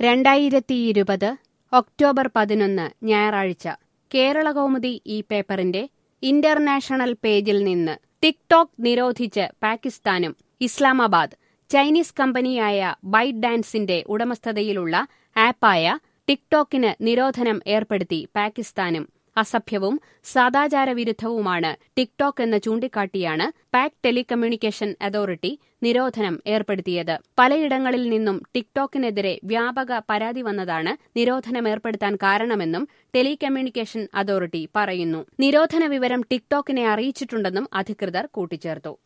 2020 October 11 ഞായറാഴ്ച കേരളകൗമുദി ഈ പേപ്പറിന്റെ ഇന്റർനാഷണൽ പേജിൽ നിന്ന് ടിക്ടോക്ക് നിരോധിച്ച് പാകിസ്ഥാനും ഇസ്ലാമാബാദ് ചൈനീസ് കമ്പനിയായ ബൈറ്റ് ഡാൻസിന്റെ ഉടമസ്ഥതയിലുള്ള ആപ്പായ ടിക്ടോക്കിന് നിരോധനം ഏർപ്പെടുത്തി പാകിസ്ഥാനും. അസഭ്യവും സദാചാരവിരുദ്ധവുമാണ് ടിക്ടോക്ക് എന്ന് ചൂണ്ടിക്കാട്ടിയാണ് പാക് ടെലികമ്മ്യൂണിക്കേഷൻ അതോറിറ്റി നിരോധനം ഏർപ്പെടുത്തിയത്. പലയിടങ്ങളിൽ നിന്നും ടിക്ടോക്കിനെതിരെ വ്യാപക പരാതി വന്നതാണ് നിരോധനമേർപ്പെടുത്താൻ കാരണമെന്നും ടെലികമ്മ്യൂണിക്കേഷൻ അതോറിറ്റി പറയുന്നു. നിരോധന വിവരം ടിക്ടോക്കിനെ അറിയിച്ചിട്ടുണ്ടെന്നും അധികൃതർ കൂട്ടിച്ചേർത്തു.